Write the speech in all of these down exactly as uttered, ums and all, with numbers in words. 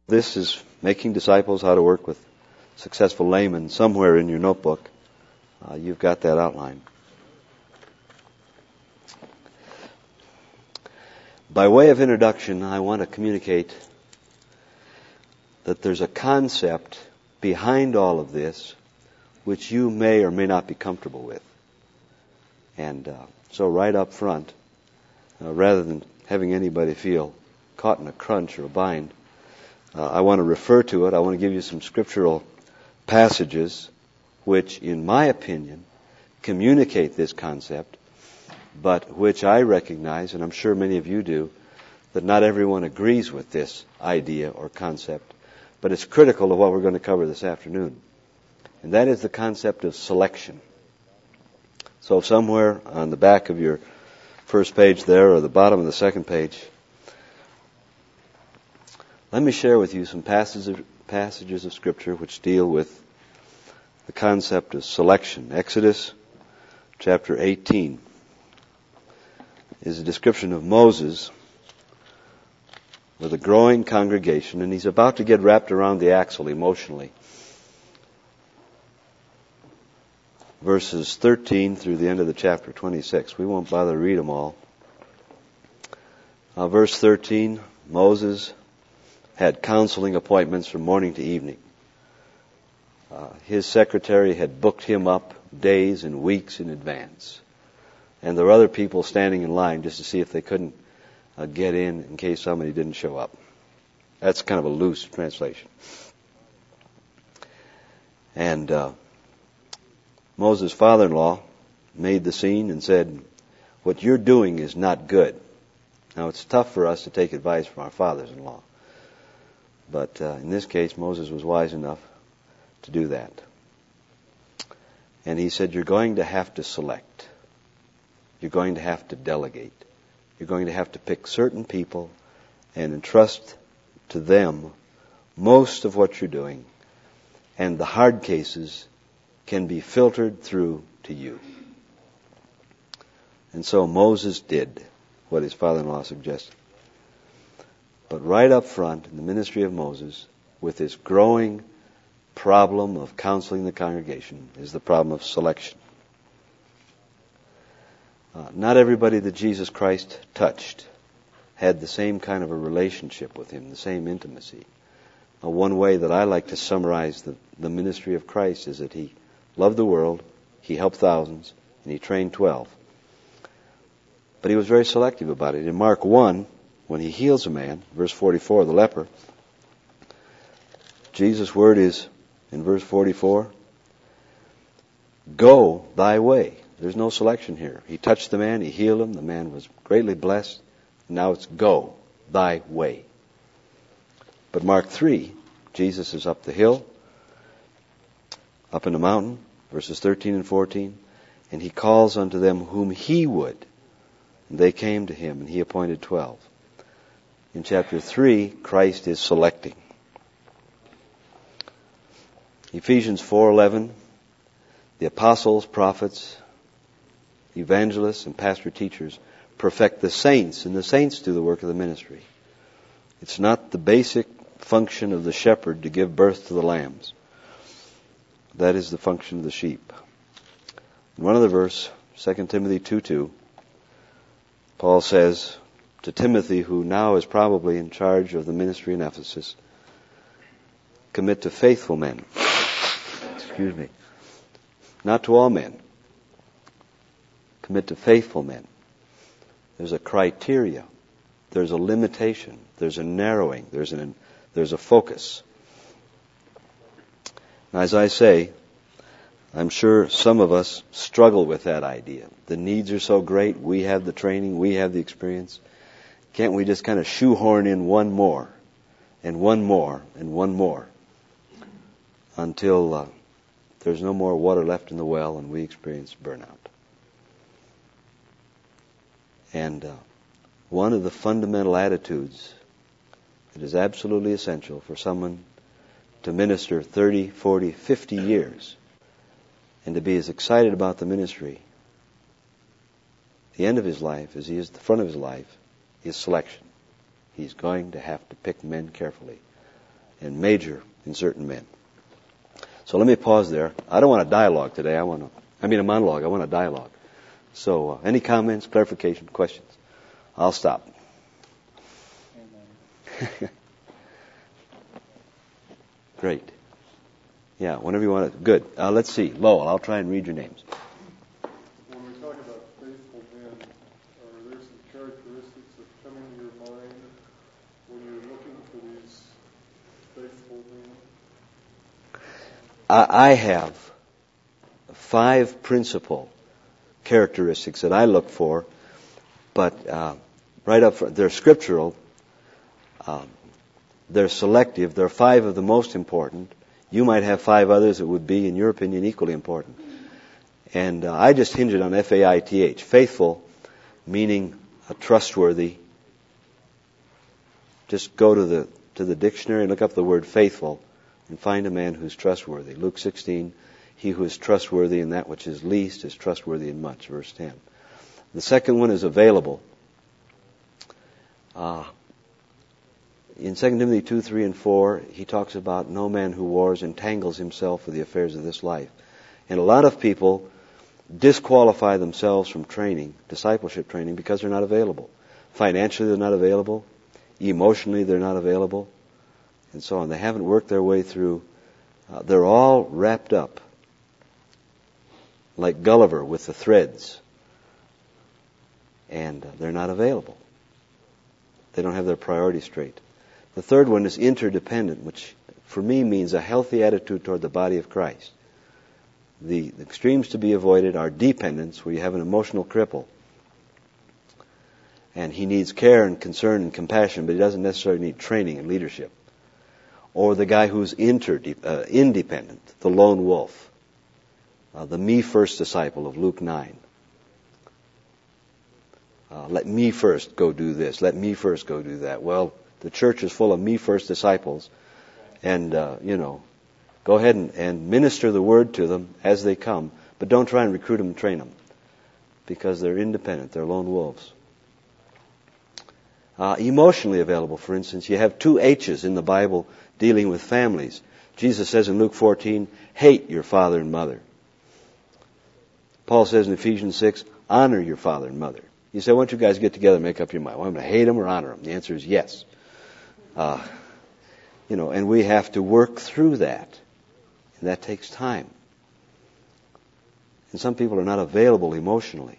This is Making Disciples, How to Work with Successful Laymen. Somewhere in your notebook, uh, you've got that outline. By way of introduction, I want to communicate that there's a concept behind all of this which you may or may not be comfortable with. And uh, so right up front, uh, rather than having anybody feel caught in a crunch or a bind, uh, I want to refer to it. I want to give you some scriptural passages which, in my opinion, communicate this concept, but which I recognize, and I'm sure many of you do, that not everyone agrees with this idea or concept, but it's critical to what we're going to cover this afternoon. And that is the concept of selection. So somewhere on the back of your first page there, or the bottom of the second page, let me share with you some passages of, passages of Scripture which deal with the concept of selection. Exodus chapter eighteen is a description of Moses with a growing congregation, and he's about to get wrapped around the axle emotionally. Verses thirteen through the end of the chapter twenty-six. We won't bother to read them all. Uh, verse thirteen, Moses had counseling appointments from morning to evening. Uh, his secretary had booked him up days and weeks in advance. And there were other people standing in line just to see if they couldn't uh, get in in case somebody didn't show up. That's kind of a loose translation. And uh, Moses' father-in-law made the scene and said, "What you're doing is not good." Now, it's tough for us to take advice from our fathers-in-law. But uh, in this case, Moses was wise enough to do that. And he said, you're going to have to select. You're going to have to delegate. You're going to have to pick certain people and entrust to them most of what you're doing. And the hard cases can be filtered through to you. And so Moses did what his father-in-law suggested. But right up front in the ministry of Moses, with this growing problem of counseling the congregation, is the problem of selection. Uh, not everybody that Jesus Christ touched had the same kind of a relationship with him, the same intimacy. Uh, one way that I like to summarize the, the ministry of Christ is that he loved the world, he helped thousands, and he trained twelve. But he was very selective about it. In Mark one, when he heals a man, verse forty-four, the leper, Jesus' word is, in verse forty-four, go thy way. There's no selection here. He touched the man, he healed him, the man was greatly blessed. Now it's go thy way. But Mark three, Jesus is up the hill, up in the mountain, verses thirteen and fourteen, and he calls unto them whom he would. And they came to him, and he appointed twelve. In chapter three, Christ is selecting. Ephesians four eleven, the apostles, prophets, evangelists, and pastor teachers perfect the saints, and the saints do the work of the ministry. It's not the basic function of the shepherd to give birth to the lambs. That is the function of the sheep. In one other verse, Second Timothy two two, Paul says to Timothy, who now is probably in charge of the ministry in Ephesus, commit to faithful men. Excuse me. Not to all men. Commit to faithful men. There's a criteria. There's a limitation. There's a narrowing. There's an there's a focus. Now, as I say, I'm sure some of us struggle with that idea. The needs are so great. We have the training. We have the experience. Can't we just kind of shoehorn in one more and one more and one more until uh, there's no more water left in the well and we experience burnout? And uh, one of the fundamental attitudes that is absolutely essential for someone to minister thirty, forty, fifty years and to be as excited about the ministry, the end of his life as he is the front of his life, is selection. He's going to have to pick men carefully. and major in certain men. So let me pause there. I don't want a dialogue today. I want to, I mean a monologue. I want a dialogue. So uh, any comments, clarification, questions? I'll stop. Amen. Great. Yeah, whenever you want to. Good. Uh, let's see. Lowell, I'll try and read your names. When we talk about faithful men, are there some characteristics that come into your mind when you're looking for these faithful men? I, I have five principal characteristics that I look for, but uh, right up front, they're scriptural. Um, they're selective. There are five of the most important. You might have five others that would be, in your opinion, equally important. And uh, I just hinge it on F A I T H. Faithful, meaning a trustworthy. Just go to the to the dictionary and look up the word faithful and find a man who's trustworthy. Luke sixteen, he who is trustworthy in that which is least is trustworthy in much, verse ten. The second one is available. Uh, In Second Timothy two, three, and four, he talks about no man who wars entangles himself with the affairs of this life. And a lot of people disqualify themselves from training, discipleship training, because they're not available. Financially, they're not available. Emotionally, they're not available. And so on. They haven't worked their way through. Uh, they're all wrapped up like Gulliver with the threads. And uh, they're not available. They don't have their priorities straight. The third one is interdependent, which for me means a healthy attitude toward the body of Christ. The, the extremes to be avoided are dependence, where you have an emotional cripple. And he needs care and concern and compassion, but he doesn't necessarily need training and leadership. Or the guy who's inter, uh, independent, the lone wolf, uh, the me first disciple of Luke nine. Uh, let me first go do this. Let me first go do that. Well, the church is full of me first disciples, and uh, you know, go ahead and, and minister the word to them as they come, but don't try and recruit them and train them, because they're independent, they're lone wolves. Uh, emotionally available, for instance, you have two H's in the Bible dealing with families. Jesus says in Luke fourteen, hate your father and mother. Paul says in Ephesians six, honor your father and mother. You say, why don't you guys get together and make up your mind? Well, I'm going to hate them or honor them? The answer is yes. Uh, you know, and we have to work through that. And that takes time. And some people are not available emotionally.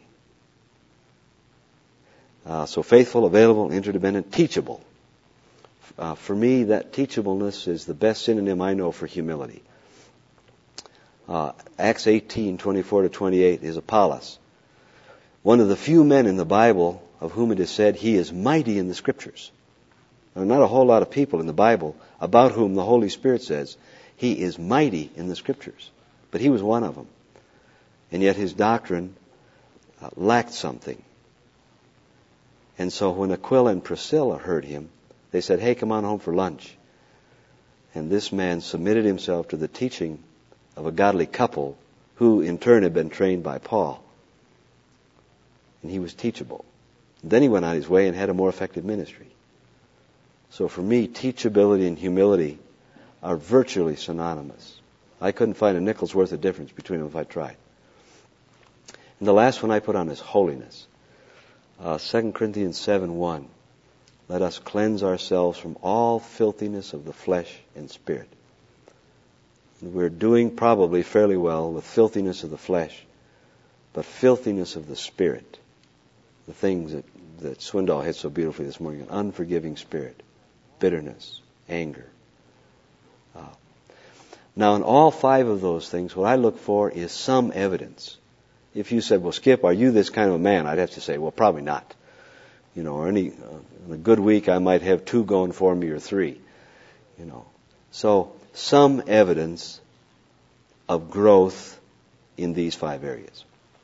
Uh, so faithful, available, interdependent, teachable. Uh, for me, that teachableness is the best synonym I know for humility. Uh, Acts eighteen, twenty-four to twenty-eight is Apollos. One of the few men in the Bible of whom it is said he is mighty in the Scriptures. There are not a whole lot of people in the Bible about whom the Holy Spirit says he is mighty in the Scriptures. But he was one of them. And yet his doctrine uh, lacked something. And so when Aquila and Priscilla heard him, they said, hey, come on home for lunch. And this man submitted himself to the teaching of a godly couple who in turn had been trained by Paul. And he was teachable. And then he went on his way and had a more effective ministry. So for me, teachability and humility are virtually synonymous. I couldn't find a nickel's worth of difference between them if I tried. And the last one I put on is holiness. Uh, Second Corinthians seven one. Let us cleanse ourselves from all filthiness of the flesh and spirit. And we're doing probably fairly well with filthiness of the flesh, but filthiness of the spirit. The things that, that Swindoll hit so beautifully this morning. An unforgiving spirit. Bitterness. Anger. Uh, now in all five of those things, what I look for is some evidence. If you said, well, Skip, are you this kind of a man? I'd have to say, well, probably not. You know, or any, uh, in a good week I might have two going for me or three. You know. So, some evidence of growth in these five areas.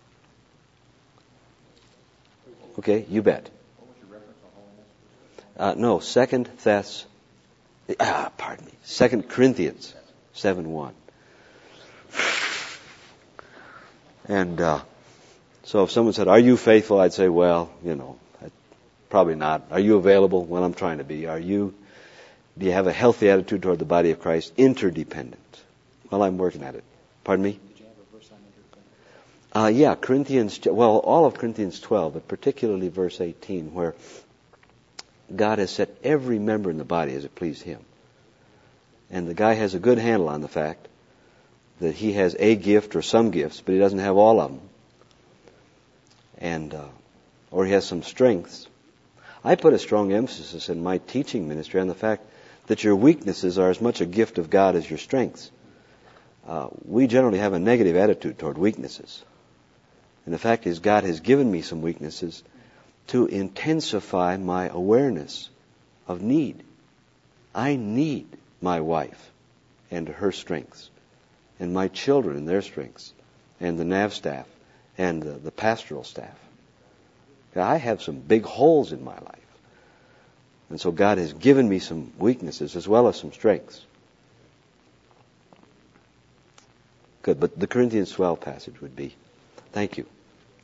Okay, you bet. Uh, no, Second Thess, ah, pardon me, Second Corinthians seven one. And uh, so if someone said, are you faithful? I'd say, well, you know, probably not. Are you available? Well, I'm trying to be. Are you? Do you have a healthy attitude toward the body of Christ? Interdependent. Well, I'm working at it. Pardon me? Did you have a verse on interdependent? Uh, yeah, Corinthians, well, all of Corinthians twelve, but particularly verse eighteen, where God has set every member in the body as it pleased Him. And the guy has a good handle on the fact that he has a gift or some gifts, but he doesn't have all of them. And, uh, or he has some strengths. I put a strong emphasis in my teaching ministry on the fact that your weaknesses are as much a gift of God as your strengths. Uh, we generally have a negative attitude toward weaknesses. And the fact is, God has given me some weaknesses to intensify my awareness of need. I need my wife and her strengths, and my children and their strengths, and the N A V staff, and the, the pastoral staff. I have some big holes in my life. And so God has given me some weaknesses as well as some strengths. Good, but the Corinthians twelve passage would be, thank you.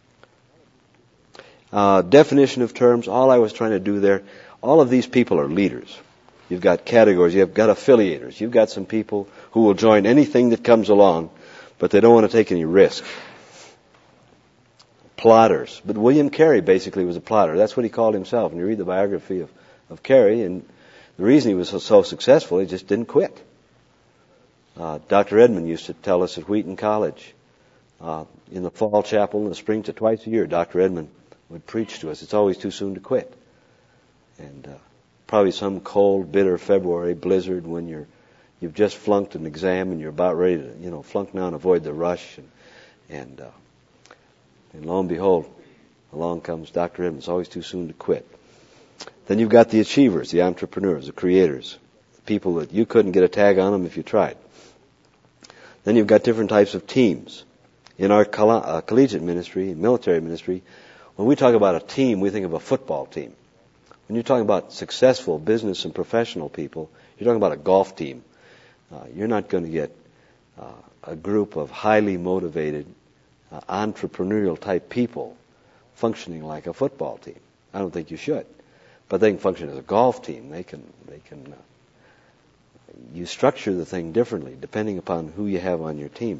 Uh, definition of terms, all I was trying to do there, all of these people are leaders. You've got categories, you've got affiliators, you've got some people who will join anything that comes along, but they don't want to take any risk. Plotters. But William Carey basically was a plotter. That's what he called himself. And you read the biography of, of Carey, and the reason he was so, so successful, he just didn't quit. Uh, Doctor Edmond used to tell us at Wheaton College, uh, in the fall chapel in the spring, to twice a year, Doctor Edmond would preach to us. It's always too soon to quit. And uh, probably some cold, bitter February blizzard when you're you've just flunked an exam and you're about ready to, you know, flunk now and avoid the rush. And and, uh, and lo and behold, along comes Doctor Edmond. It's always too soon to quit. Then you've got the achievers, the entrepreneurs, the creators, the people that you couldn't get a tag on them if you tried. Then you've got different types of teams. In our coll- uh, collegiate ministry, military ministry, when we talk about a team, we think of a football team. When you're talking about successful business and professional people, you're talking about a golf team. Uh, you're not going to get uh, a group of highly motivated, uh, entrepreneurial type people functioning like a football team. I don't think you should. But they can function as a golf team. They can, they can, uh, you structure the thing differently depending upon who you have on your team.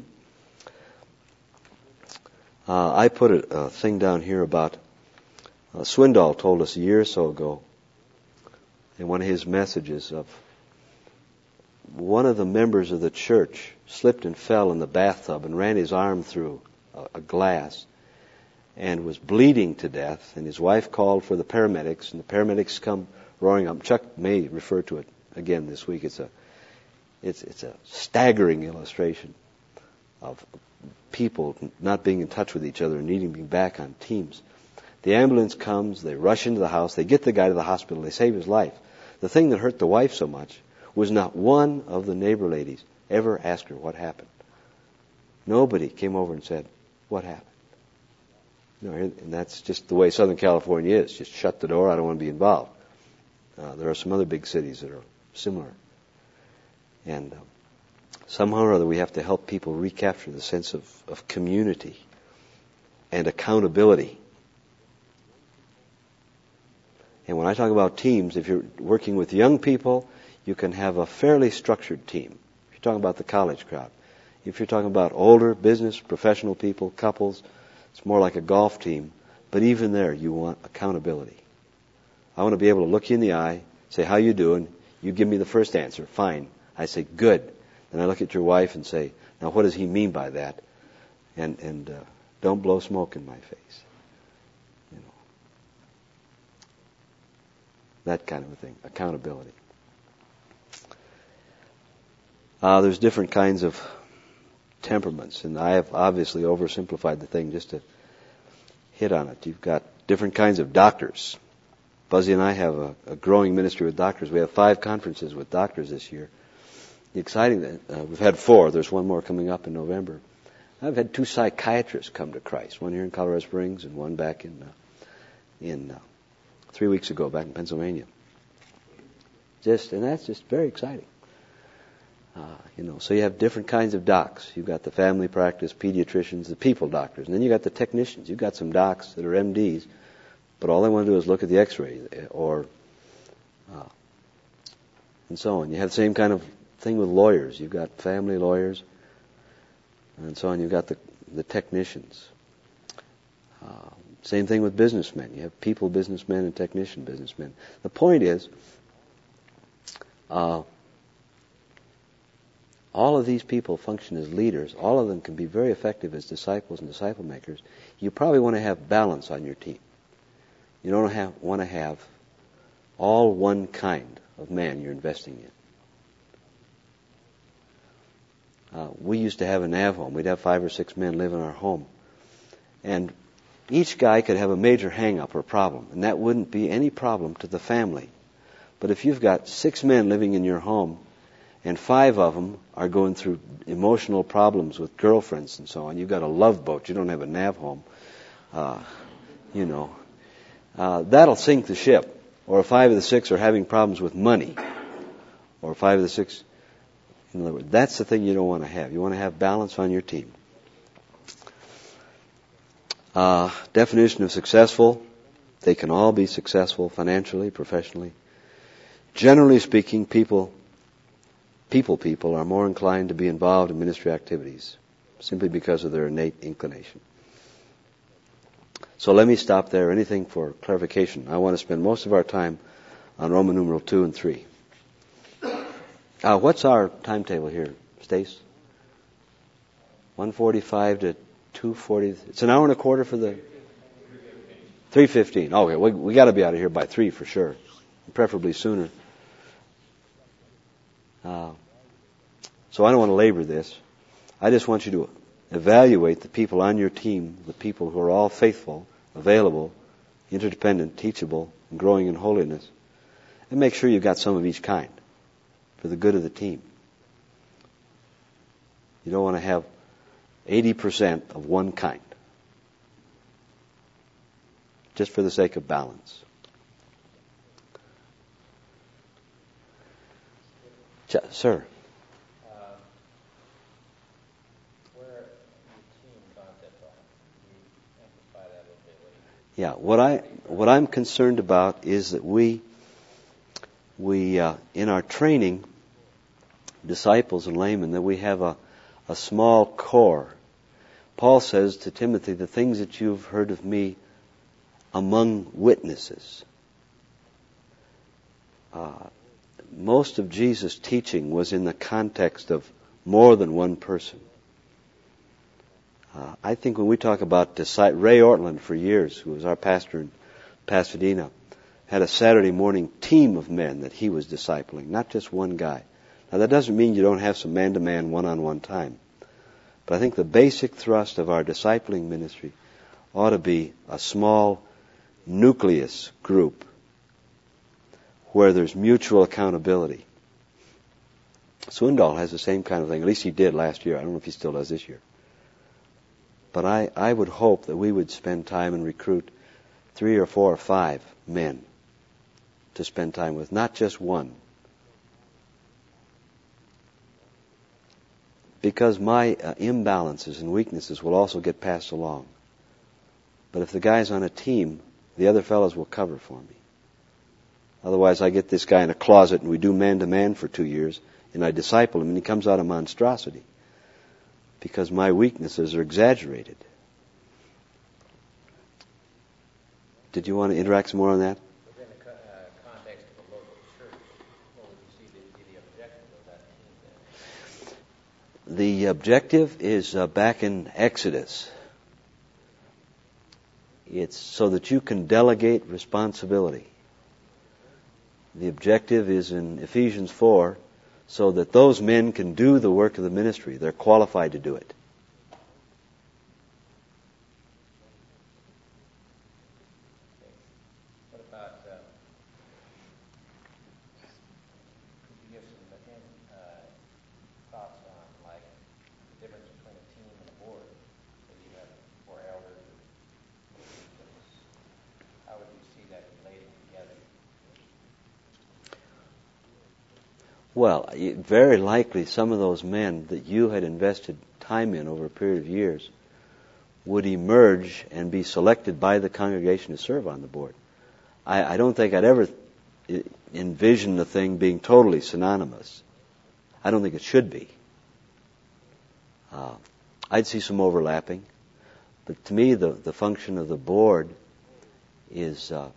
Uh, I put a, a thing down here about uh, Swindoll told us a year or so ago in one of his messages of one of the members of the church slipped and fell in the bathtub and ran his arm through a, a glass and was bleeding to death, and his wife called for the paramedics, and the paramedics come roaring up. Chuck may refer to it again this week. It's a it's it's a staggering illustration of people not being in touch with each other and needing to be back on teams. The ambulance comes, they rush into the house, they get the guy to the hospital, they save his life. The thing that hurt the wife so much was not one of the neighbor ladies ever asked her what happened. Nobody came over and said, what happened? You know, and that's just the way Southern California is. Just shut the door, I don't want to be involved. Uh, there are some other big cities that are similar. And uh, somehow or other we have to help people recapture the sense of, of community and accountability. And when I talk about teams, if you're working with young people, you can have a fairly structured team. If you're talking about the college crowd. If you're talking about older business, professional people, couples, it's more like a golf team. But even there, you want accountability. I want to be able to look you in the eye, say, how you doing? You give me the first answer. Fine. I say, good. Then I look at your wife and say, now what does he mean by that? And and uh, don't blow smoke in my face. You know, that kind of a thing. Accountability. Uh, there's different kinds of temperaments, and I have obviously oversimplified the thing just to hit on it. You've got different kinds of doctors. Buzzy and I have a, a growing ministry with doctors. We have five conferences with doctors this year. The exciting that uh, we've had four. There's one more coming up in November. I've had two psychiatrists come to Christ. One here in Colorado Springs and one back in uh, in uh, three weeks ago back in Pennsylvania. Just and that's just very exciting. Uh, you know, so you have different kinds of docs. You've got the family practice, pediatricians, the people doctors, and then you got the technicians. You've got some docs that are M Ds, but all they want to do is look at the X-ray or uh, and so on. You have the same kind of thing with lawyers. You've got family lawyers, and so on. You've got the, the technicians. Uh, same thing with businessmen. You have people businessmen and technician businessmen. The point is, uh, all of these people function as leaders. All of them can be very effective as disciples and disciple makers. You probably want to have balance on your team. You don't have, want to have all one kind of man you're investing in. Uh, we used to have a Nav home. We'd have five or six men live in our home. And each guy could have a major hang-up or problem, and that wouldn't be any problem to the family. But if you've got six men living in your home, and five of them are going through emotional problems with girlfriends and so on, you've got a love boat, you don't have a Nav home, uh, you know, uh, that'll sink the ship. Or if five of the six are having problems with money, or five of the six, in other words, that's the thing you don't want to have. You want to have balance on your team. Uh, definition of successful, they can all be successful financially, professionally. Generally speaking, people, people people are more inclined to be involved in ministry activities simply because of their innate inclination. So let me stop there. Anything for clarification? I want to spend most of our time on Roman numeral two and three. Uh, what's our timetable here, Stace? one forty-five to two forty. It's an hour and a quarter for the three fifteen. Okay, we we got to be out of here by three for sure, preferably sooner. Uh, so I don't want to labor this. I just want you to evaluate the people on your team, the people who are all faithful, available, interdependent, teachable, and growing in holiness, and make sure you've got some of each kind for the good of the team. You don't want to have eighty percent of one kind, just for the sake of balance. Ch- sir? Uh, where the team concept on? Can you amplify that a little bit? Yeah, what I what I'm concerned about is that we we uh, in our training, disciples and laymen, that we have a a small core. Paul says to Timothy, the things that you've heard of me among witnesses. Uh, most of Jesus' teaching was in the context of more than one person. Uh, I think when we talk about disciples, Ray Ortland for years, who was our pastor in Pasadena, had a Saturday morning team of men that he was discipling, not just one guy. Now that doesn't mean you don't have some man-to-man, one-on-one time. But I think the basic thrust of our discipling ministry ought to be a small nucleus group where there's mutual accountability. Swindoll has the same kind of thing. At least he did last year. I don't know if he still does this year. But I, I would hope that we would spend time and recruit three or four or five men to spend time with, not just one. Because my uh, imbalances and weaknesses will also get passed along. But if the guy's on a team, the other fellows will cover for me. Otherwise, I get this guy in a closet and we do man-to-man for two years and I disciple him and he comes out a monstrosity because my weaknesses are exaggerated. Did you want to interact some more on that? Within the co- uh, context of a local church, what would you see to be the objective of that team then? The objective is uh, back in Exodus. It's so that you can delegate responsibility. The objective is in Ephesians four, so that those men can do the work of the ministry. They're qualified to do it. What about, uh, could you give some uh, thoughts on, like, the difference between a team and a board? So you have four elders, how would you see that relating together? Well, very likely some of those men that you had invested time in over a period of years would emerge and be selected by the congregation to serve on the board. I, I don't think I'd ever envision the thing being totally synonymous. I don't think it should be. Uh, I'd see some overlapping. But to me, the, the function of the board is uh,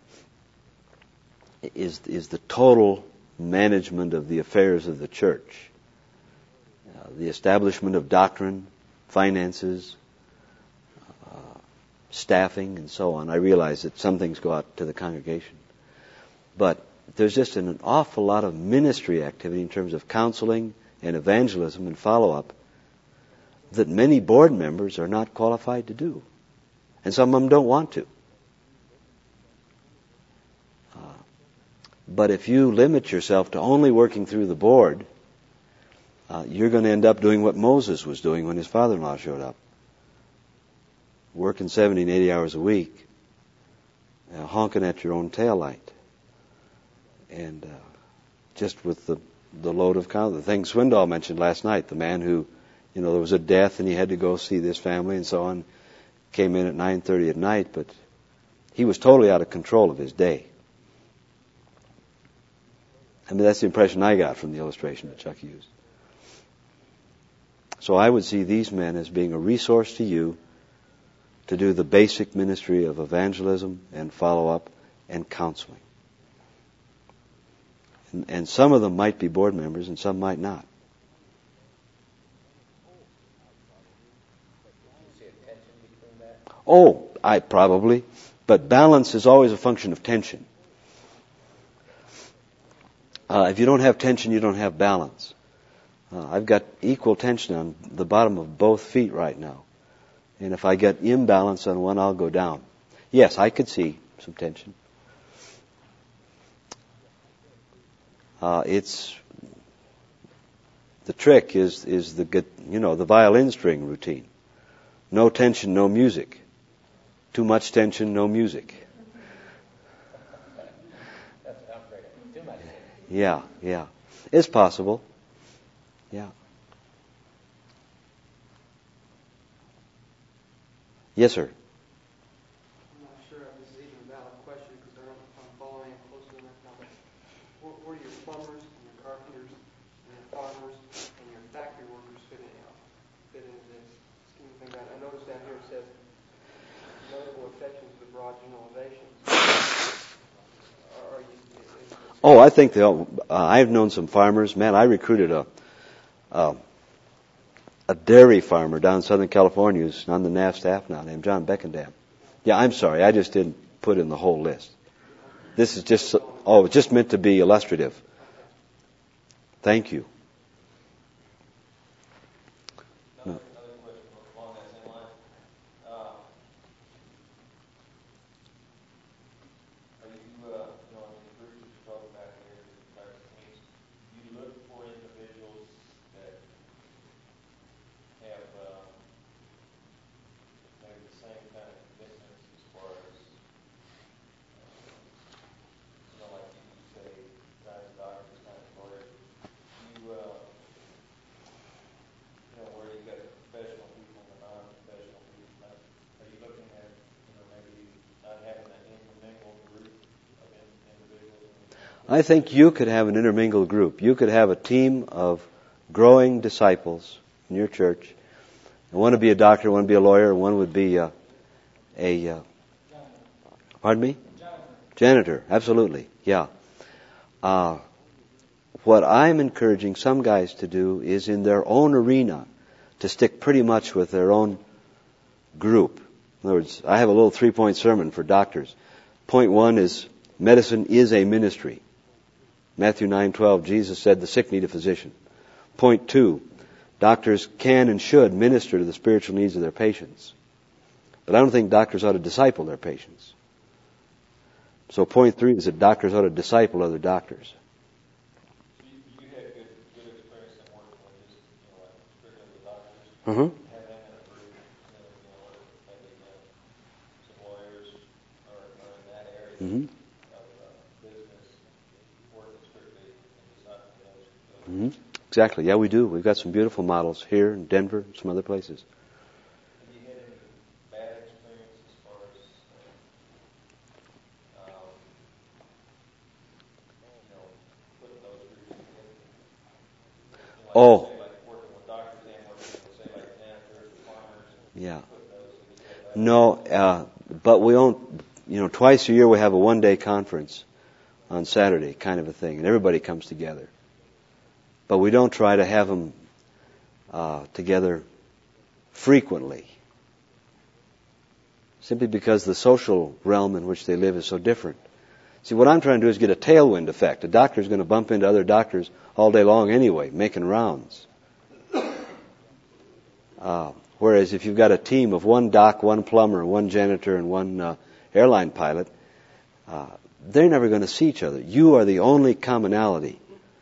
is is the total management of the affairs of the church, uh, the establishment of doctrine, finances, uh, staffing, and so on. I realize that some things go out to the congregation, but there's just an, an awful lot of ministry activity in terms of counseling and evangelism and follow-up that many board members are not qualified to do. And some of them don't want to. Uh, but if you limit yourself to only working through the board, uh, you're going to end up doing what Moses was doing when his father-in-law showed up. Working seventy and eighty hours a week, uh, honking at your own taillight. And uh, just with the, the load of count, the thing Swindoll mentioned last night, the man who, you know, there was a death and he had to go see this family and so on, came in at nine thirty at night, but he was totally out of control of his day. I mean, that's the impression I got from the illustration that Chuck used. So I would see these men as being a resource to you to do the basic ministry of evangelism and follow-up and counseling. And, and some of them might be board members and some might not. Oh, I probably. But balance is always a function of tension. Uh, if you don't have tension, you don't have balance. Uh, I've got equal tension on the bottom of both feet right now. And if I get imbalance on one, I'll go down. Yes, I could see some tension. Uh, it's the trick is is the you know the violin string routine. No tension, no music. Too much tension, no music. That's outrageous. Too much. Yeah, yeah. It's possible. Yeah. Yes, sir. I'm not sure if this is even a valid question because I don't know if I'm following it closely enough now, but where, where do your plumbers and your carpenters and your farmers and your factory workers fit in, uh, fit into this scheme of things? I I noticed down here it says notable exceptions to broad generalizations. Are you, is, is Oh, I think they all, uh, I've known some farmers. Man, I recruited a uh, a dairy farmer down in Southern California who's on the N A V staff now, named John Beckendam. Yeah, I'm sorry, I just didn't put in the whole list. This is just, oh, it's just meant to be illustrative. Thank you. No. Another question along that same line. Uh, are you, uh, you know, in the group that you're talking about here, like teams, you look for individuals that have uh, maybe the same kind of commitments as far as, uh, you know, like you say, kind of doctors, kind of lawyers. You, uh, you know, where you got the professional people and the non-professional people. Now, are you looking at, you know, maybe not having an intermingled group of in- individuals? I think you could have an intermingled group. You could have a team of growing disciples in your church. And one would be a doctor, one would be a lawyer, one would be a, a uh, pardon me? Janitor. Janitor, absolutely, yeah. Uh, what I'm encouraging some guys to do is in their own arena to stick pretty much with their own group. In other words, I have a little three-point sermon for doctors. Point one is medicine is a ministry. Matthew nine twelve, Jesus said the sick need a physician. Point two, doctors can and should minister to the spiritual needs of their patients. But I don't think doctors ought to disciple their patients. So point three is that doctors ought to disciple other doctors. You, you had good, good experience in working with just, you know, like strictly with doctors. Uh-huh. Have them in a group, you know, you know, maybe uh, some lawyers are, are in that area Mm-hmm. of uh, business, working strictly and discipling those. those. Mm-hmm. Exactly. Yeah, we do. We've got some beautiful models here in Denver, some other places. Have you had any bad experience as far as, uh, um, you know, Oh. Say, like working with doctors and working with, say, like janitors or farmers. Yeah. Put those together. No, uh, but we don't, you know, twice a year we have a one-day conference on Saturday, kind of a thing, and everybody comes together. But we don't try to have them uh, together frequently, simply because the social realm in which they live is so different. See, what I'm trying to do is get a tailwind effect. A doctor's going to bump into other doctors all day long anyway, making rounds. Uh, whereas if you've got a team of one doc, one plumber, one janitor, and one uh, airline pilot, uh, they're never going to see each other. You are the only commonality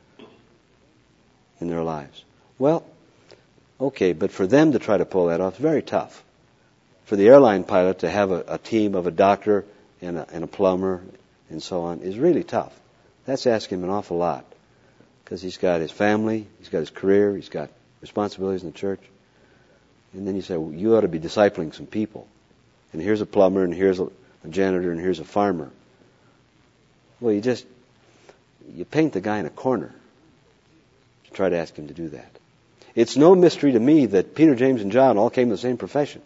in their lives. Well, okay, but for them to try to pull that off is very tough. For the airline pilot to have a, a team of a doctor and a, and a plumber and so on is really tough. That's asking him an awful lot, because he's got his family, he's got his career, he's got responsibilities in the church. And then you say, well, you ought to be discipling some people. And here's a plumber, and here's a, a janitor, and here's a farmer. Well, you just, you paint the guy in a corner to try to ask him to do that. It's no mystery to me that Peter, James, and John all came to the same profession.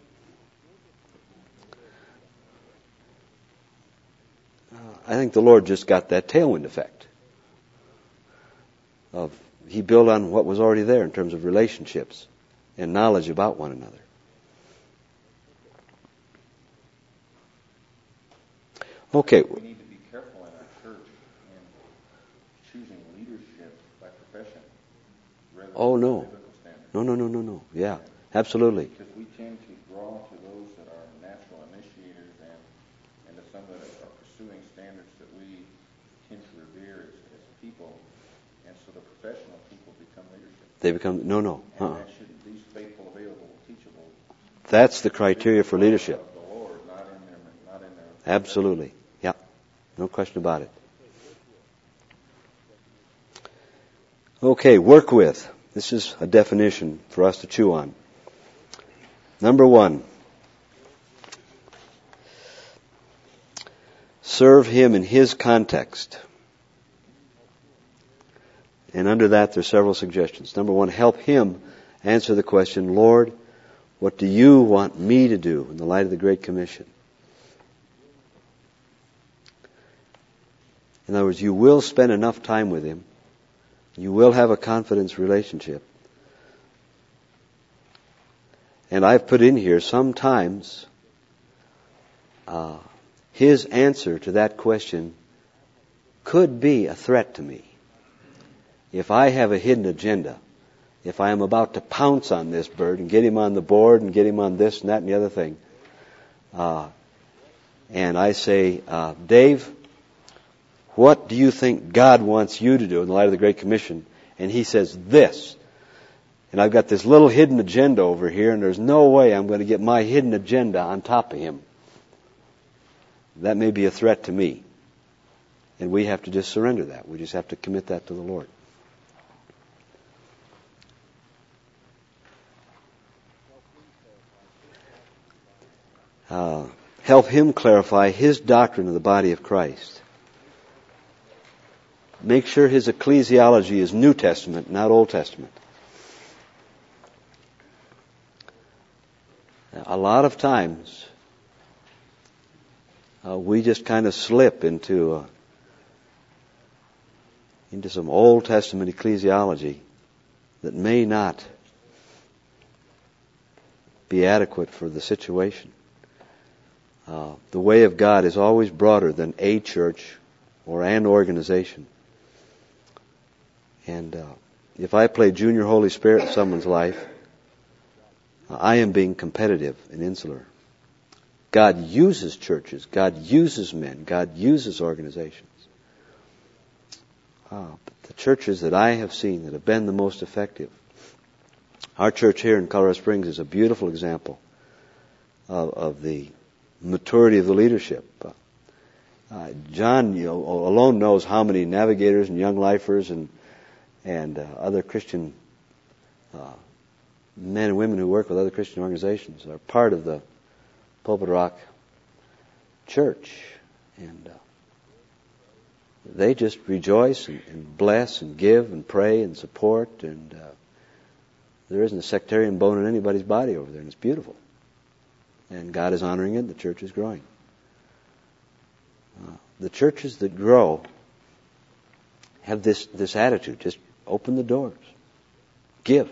Uh, I think the Lord just got that tailwind effect. Of He built on what was already there in terms of relationships and knowledge about one another. Okay. We need to be careful in our church in choosing leadership by profession rather Oh, than no. biblical standards. No, no, no, no, no. Yeah, absolutely. Because we tend to draw to those that are natural initiators and, and to some that are pursuing standards that we tend to revere as, as people. And so the professional people become leadership. They become, no, no. And Uh-uh. that should be faithful, available, teachable. That's the criteria for leadership. Of the Lord, not in their, not in their. Absolutely. Yeah. No question about it. Okay, work with. This is a definition for us to chew on. Number one. Serve Him in His context. And under that, there's several suggestions. Number one, help Him answer the question, Lord, what do you want me to do in the light of the Great Commission? In other words, you will spend enough time with Him. You will have a confidence relationship. And I've put in here sometimes uh, His answer to that question could be a threat to me. If I have a hidden agenda, if I am about to pounce on this bird and get him on the board and get him on this and that and the other thing, uh, and I say, uh, Dave, what do you think God wants you to do in the light of the Great Commission? And he says this. And I've got this little hidden agenda over here, and there's no way I'm going to get my hidden agenda on top of him. That may be a threat to me. And we have to just surrender that. We just have to commit that to the Lord. Uh, help Him clarify His doctrine of the body of Christ. Make sure his ecclesiology is New Testament, not Old Testament. A lot of times, uh, we just kind of slip into uh, into some Old Testament ecclesiology that may not be adequate for the situation. Uh, the way of God is always broader than a church or an organization. And uh, if I play junior Holy Spirit in someone's life, uh, I am being competitive and insular. God uses churches. God uses men. God uses organizations. Uh, but the churches that I have seen that have been the most effective, our church here in Colorado Springs is a beautiful example of, of the maturity of the leadership. Uh, uh, John you know, alone knows how many navigators and young lifers and and uh, other Christian uh, men and women who work with other Christian organizations are part of the Pulpit Rock Church. And uh, they just rejoice and, and bless and give and pray and support and uh, There isn't a sectarian bone in anybody's body over there, and it's beautiful. And God is honoring it. The church is growing. Uh, the churches that grow have this, this attitude. Just open the doors. Give.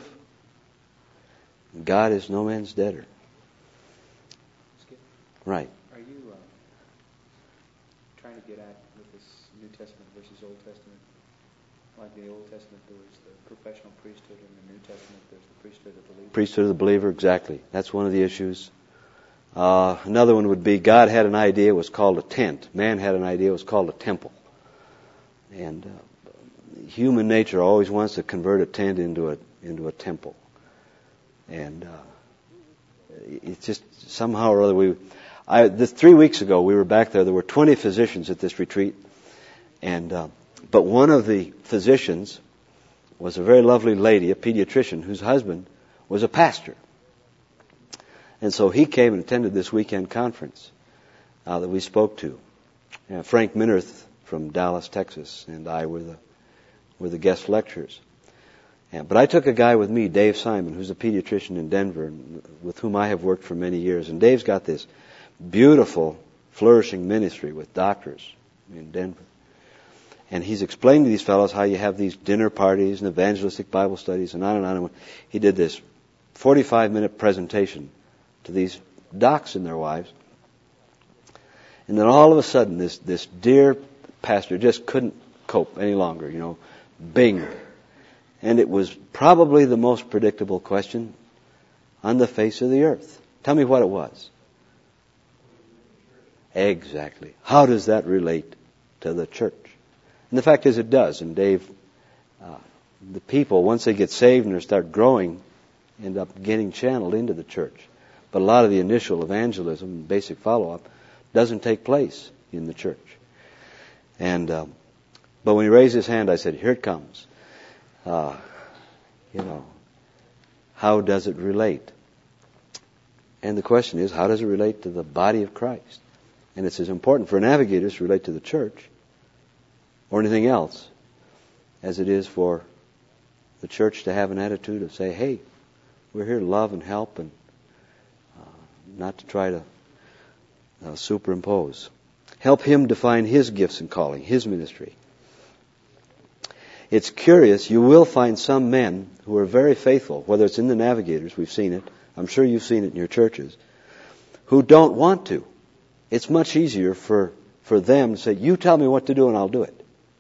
God is no man's debtor. Skip, Right. are you uh, trying to get at with this New Testament versus Old Testament? Like the Old Testament, there was the professional priesthood, and the New Testament, there's the priesthood of the believer. Priesthood of the believer, exactly. That's one of the issues. Uh, another one would be God had an idea, it was called a tent. Man had an idea, it was called a temple. And uh, human nature always wants to convert a tent into a into a temple. And uh, it's just somehow or other we. I, this, three weeks ago we were back there. There were twenty physicians at this retreat, and uh, but one of the physicians was a very lovely lady, a pediatrician, whose husband was a pastor. And so he came and attended this weekend conference uh, that we spoke to. Uh, Frank Minirth from Dallas, Texas, and I were the were the guest lecturers. And, but I took a guy with me, Dave Simon, who's a pediatrician in Denver, and with whom I have worked for many years. And Dave's got this beautiful, flourishing ministry with doctors in Denver. And he's explained to these fellows how you have these dinner parties and evangelistic Bible studies and on and on. And he did this forty-five minute presentation to these docs and their wives. And then all of a sudden, this, this dear pastor just couldn't cope any longer, you know, bing. And it was probably the most predictable question on the face of the earth. Tell me what it was. Exactly. How does that relate to the church? And the fact is it does. And Dave, uh, the people, once they get saved and they start growing, end up getting channeled into the church. But a lot of the initial evangelism and basic follow-up doesn't take place in the church. And um, but when he raised his hand, I said, here it comes. Uh, you know, how does it relate? And the question is, how does it relate to the body of Christ? And it's as important for navigators to relate to the church or anything else as it is for the church to have an attitude of say, hey, we're here to love and help and uh, not to try to uh, superimpose. Help him define his gifts and calling, his ministry. It's curious, you will find some men who are very faithful, whether it's in the navigators, we've seen it, I'm sure you've seen it in your churches, who don't want to. It's much easier for, for them to say, you tell me what to do and I'll do it.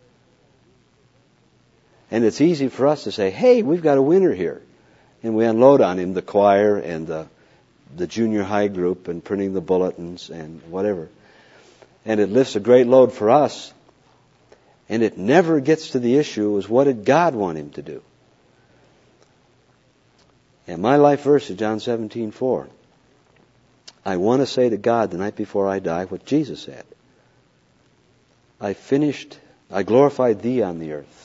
And it's easy for us to say, hey, we've got a winner here. And we unload on him the choir and the, the junior high group and printing the bulletins and whatever. And it lifts a great load for us. And it never gets to the issue is what did God want him to do? And my life verse is John seventeen four. I want to say to God the night before I die what Jesus said. I finished, I glorified thee on the earth.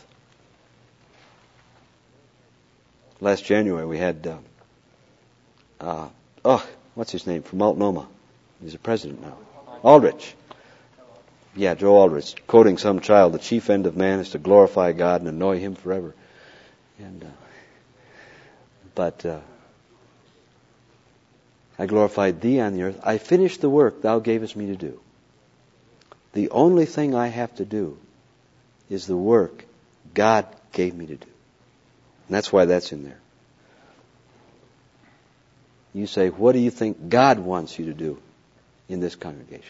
Last January we had, uh, uh, oh, what's his name, from Multnomah. He's a president now. Aldrich. Yeah, Joe Aldrich, quoting some child, the chief end of man is to glorify God and annoy him forever. And, uh, but, uh, I glorified thee on the earth. I finished the work thou gavest me to do. The only thing I have to do is the work God gave me to do. And that's why that's in there. You say, what do you think God wants you to do in this congregation?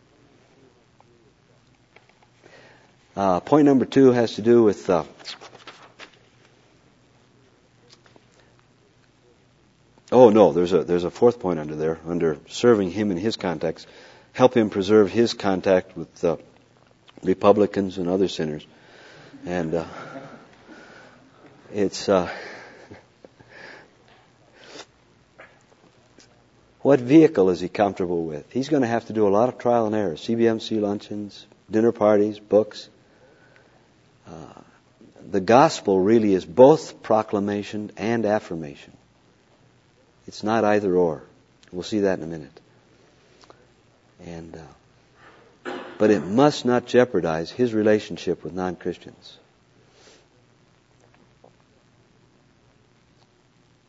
Uh, point number two has to do with uh, oh no, there's a there's a fourth point under there, under serving him in his context. Help him preserve his contact with uh, Republicans and other sinners. And uh, it's uh, what vehicle is he comfortable with? He's going to have to do a lot of trial and error. C B M C luncheons, dinner parties, books. Uh, the gospel really is both proclamation and affirmation. It's not either or. We'll see that in a minute. And uh, but it must not jeopardize his relationship with non-Christians.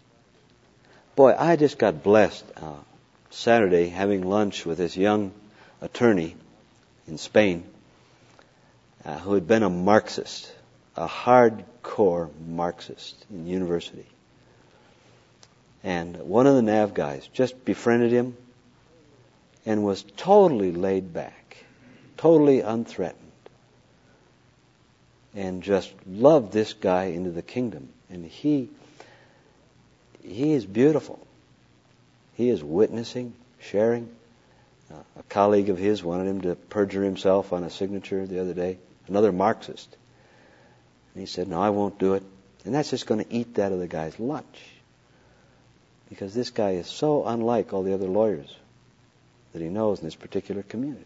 Boy, I just got blessed uh, Saturday having lunch with this young attorney in Spain uh, who had been a Marxist, a hardcore Marxist in university. And one of the N A V guys just befriended him and was totally laid back, totally unthreatened, and just loved this guy into the kingdom. And he he is beautiful. He is witnessing, sharing. Uh, a colleague of his wanted him to perjure himself on a signature the other day, another Marxist. And he said, no, I won't do it. And that's just going to eat that of the guy's lunch. Because this guy is so unlike all the other lawyers that he knows in this particular community.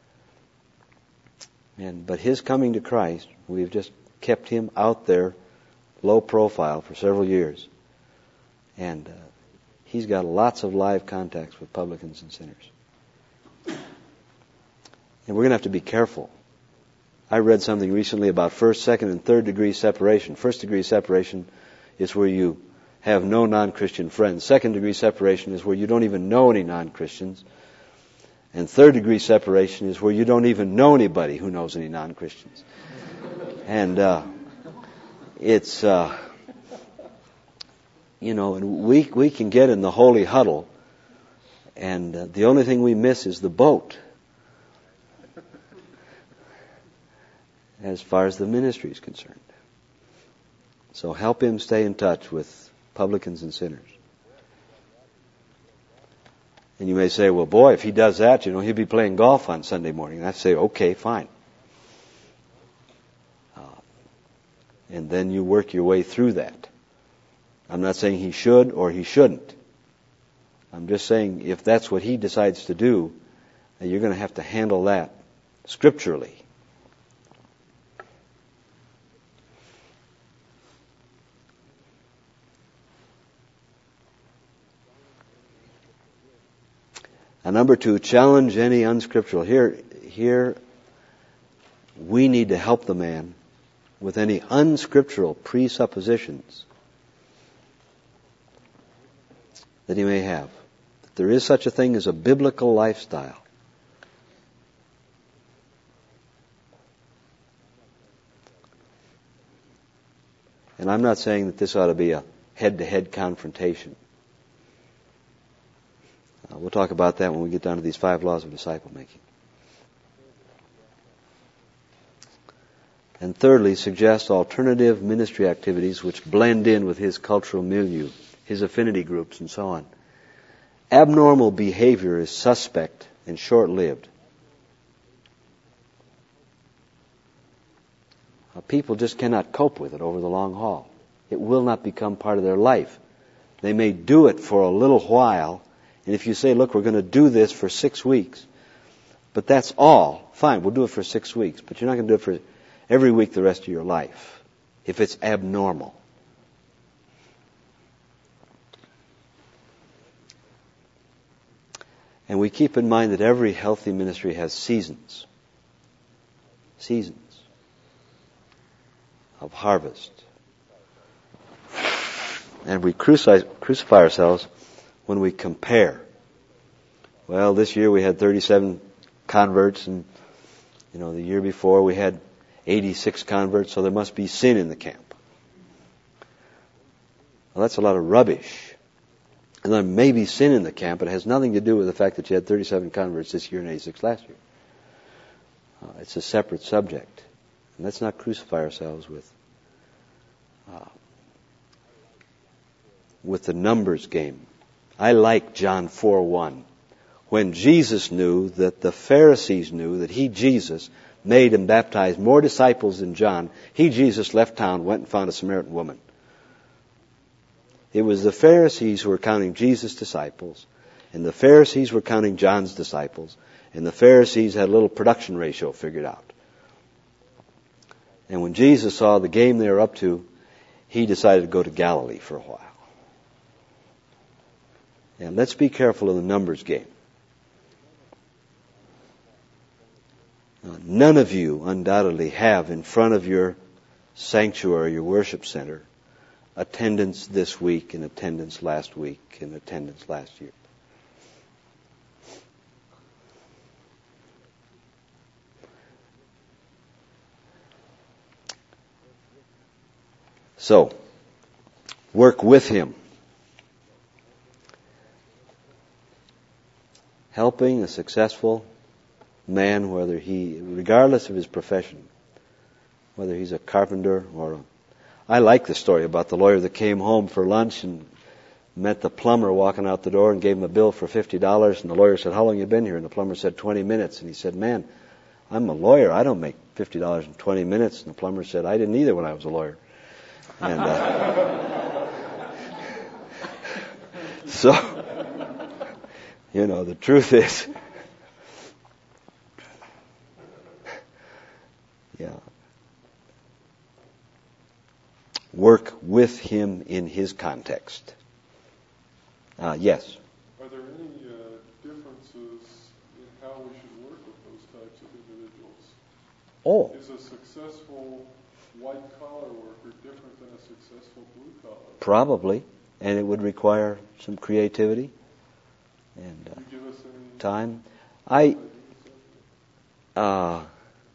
And but his coming to Christ, we've just kept him out there, low profile, for several years. And uh, he's got lots of live contacts with publicans and sinners. And we're going to have to be careful. I read something recently about first, second, and third degree separation. First degree separation is where you have no non-Christian friends. Second degree separation is where you don't even know any non-Christians. And third degree separation is where you don't even know anybody who knows any non-Christians. And uh, it's, uh, you know, and we we can get in the holy huddle, and uh, the only thing we miss is the boat as far as the ministry is concerned. So help him stay in touch with publicans and sinners. And you may say, well, boy, if he does that, you know, he'll be playing golf on Sunday morning. And I say, okay, fine. Uh, and then you work your way through that. I'm not saying he should or he shouldn't. I'm just saying if that's what he decides to do, then you're going to have to handle that scripturally. And number two, challenge any unscriptural. Here, here, we need to help the man with any unscriptural presuppositions that he may have. That there is such a thing as a biblical lifestyle. And I'm not saying that this ought to be a head-to-head confrontation. Uh, we'll talk about that when we get down to these five laws of disciple making. And thirdly, suggest alternative ministry activities which blend in with his cultural milieu, his affinity groups, and so on. Abnormal behavior is suspect and short-lived. Uh, people just cannot cope with it over the long haul. It will not become part of their life. They may do it for a little while. And if you say, look, we're going to do this for six weeks, but that's all, fine, we'll do it for six weeks. But you're not going to do it for every week the rest of your life if it's abnormal. And we keep in mind that every healthy ministry has seasons. Seasons of harvest. And we crucify, crucify ourselves when we compare. Well, this year we had thirty-seven converts, and you know the year before we had eighty-six converts, so there must be sin in the camp. Well, that's a lot of rubbish. And there may be sin in the camp, but it has nothing to do with the fact that you had thirty-seven converts this year and eighty-six last year. Uh, it's a separate subject. And let's not crucify ourselves with uh, with the numbers game. I like John four one. When Jesus knew that the Pharisees knew that he, Jesus, made and baptized more disciples than John, he, Jesus, left town, went and found a Samaritan woman. It was the Pharisees who were counting Jesus' disciples, and the Pharisees were counting John's disciples, and the Pharisees had a little production ratio figured out. And when Jesus saw the game they were up to, he decided to go to Galilee for a while. And let's be careful of the numbers game. Now, none of you undoubtedly have in front of your sanctuary, your worship center, attendance this week and attendance last week and attendance last year. So, work with him. Helping a successful man, whether he, regardless of his profession, whether he's a carpenter or a, I like the story about the lawyer that came home for lunch and met the plumber walking out the door and gave him a bill for fifty dollars, and the lawyer said, "How long have you been here?" And the plumber said, twenty minutes. And he said, "Man, I'm a lawyer. I don't make fifty dollars in twenty minutes." And the plumber said, "I didn't either when I was a lawyer." And uh, so, you know, the truth is, yeah, work with him in his context. Uh, yes? Are there any uh, differences in how we should work with those types of individuals? Oh. Is a successful white-collar worker different than a successful blue-collar? Probably. And it would require some creativity and uh, Can you give us any time. I, uh,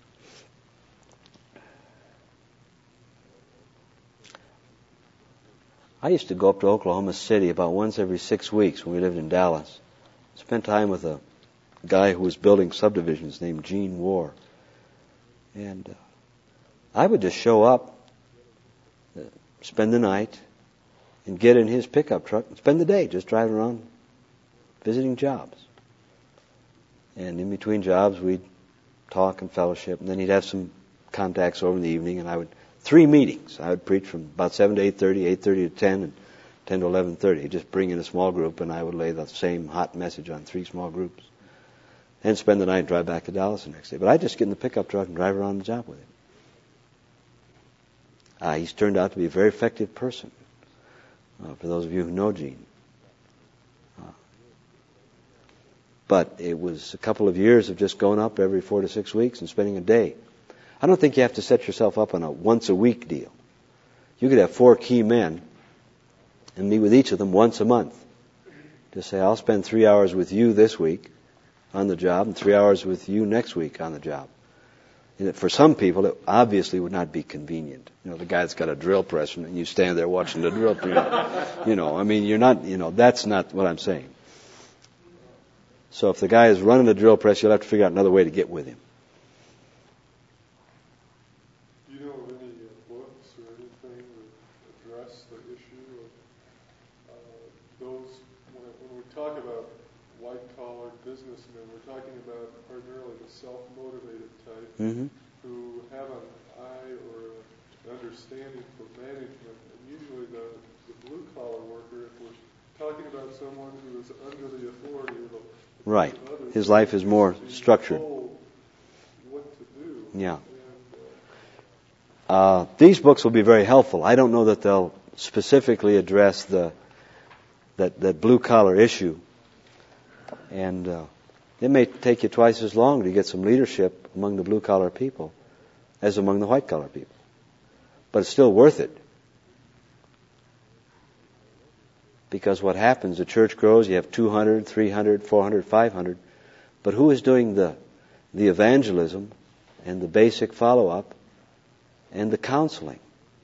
I used to go up to Oklahoma City about once every six weeks when we lived in Dallas. Spent time with a guy who was building subdivisions named Gene War. And uh, I would just show up, uh, spend the night, and get in his pickup truck and spend the day just driving around visiting jobs. And in between jobs, we'd talk and fellowship, and then he'd have some contacts over in the evening, and I would, three meetings. I would preach from about seven to eight thirty, eight thirty to ten, and ten to eleven thirty. He'd just bring in a small group, and I would lay the same hot message on three small groups. And spend the night and drive back to Dallas the next day. But I'd just get in the pickup truck and drive around the job with him. Uh, he's turned out to be a very effective person, uh, for those of you who know Gene. Uh, but it was a couple of years of just going up every four to six weeks and spending a day. I don't think you have to set yourself up on a once-a-week deal. You could have four key men and meet with each of them once a month. Just say, I'll spend three hours with you this week on the job and three hours with you next week on the job. And for some people, it obviously would not be convenient. You know, the guy's got a drill press and you stand there watching the drill press. You know, I mean, you're not, you know, that's not what I'm saying. So if the guy is running the drill press, you'll have to figure out another way to get with him. Do you know of any uh, books or anything that address the issue of uh, those, when, when we talk about white-collar businessmen, we're talking about primarily the self-motivated type Mm-hmm. who have an eye or an understanding for management. And usually the, the blue-collar worker, if we're talking about someone who is under the authority of, a, Right. of others, His life is more being structured. told what to do. Yeah. And, uh, Uh, these books will be very helpful. I don't know that they'll specifically address the that, that blue-collar issue. And uh, it may take you twice as long to get some leadership among the blue-collar people as among the white-collar people. But it's still worth it. Because what happens, the church grows, you have two hundred, three hundred, four hundred, five hundred. But who is doing the, the evangelism and the basic follow-up and the counseling?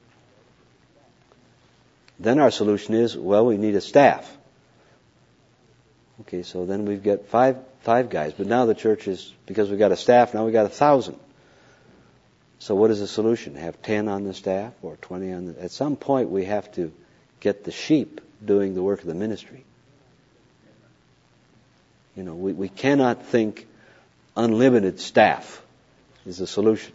Then our solution is, well, we need a staff. Okay, so then we've got five five guys. But now the church is, because we've got a staff, now we've got a thousand. So what is the solution? Have ten on the staff or twenty on the... At some point we have to get the sheep doing the work of the ministry. You know, we, we cannot think unlimited staff is the solution.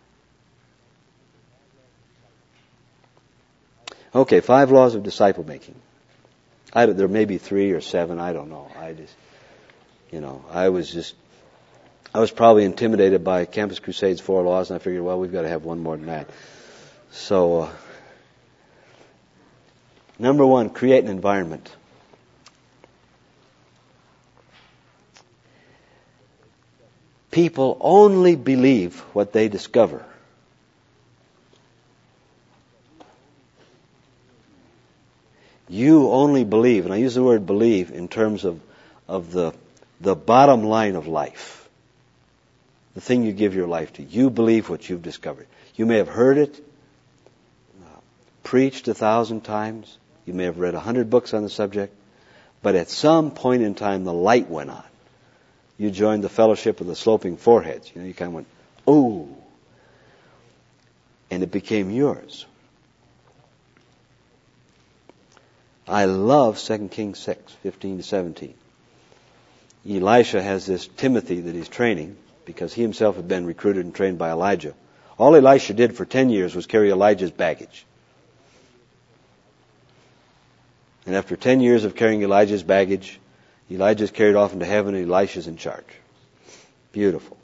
Okay, five laws of disciple making. I, there may be three or seven, I don't know. I just, you know, I was just, I was probably intimidated by Campus Crusade's four laws, and I figured, well, we've got to have one more than that. So, uh, number one, create an environment. People only believe what they discover. You only believe, and I use the word believe in terms of, of the, the bottom line of life. The thing you give your life to. You believe what you've discovered. You may have heard it, uh, preached a thousand times. You may have read a hundred books on the subject. But at some point in time, the light went on. You joined the fellowship of the sloping foreheads. You know, you kind of went, ooh. And it became yours. I love Second Kings six, fifteen to seventeen. Elisha has this Timothy that he's training because he himself had been recruited and trained by Elijah. All Elisha did for ten years was carry Elijah's baggage. And after ten years of carrying Elijah's baggage, Elijah's carried off into heaven and Elisha's in charge. Beautiful.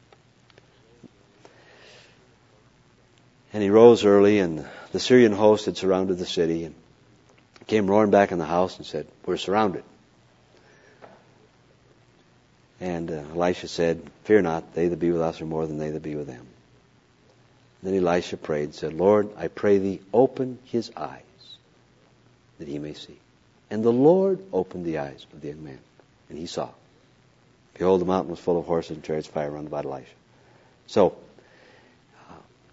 And he rose early, and the Syrian host had surrounded the city and came roaring back in the house and said, we're surrounded. And uh, Elisha said, fear not, they that be with us are more than they that be with them. Then Elisha prayed and said, Lord, I pray thee, open his eyes, that he may see. And the Lord opened the eyes of the young man, and he saw. Behold, the mountain was full of horses and chariots of fire round about Elisha. So, uh,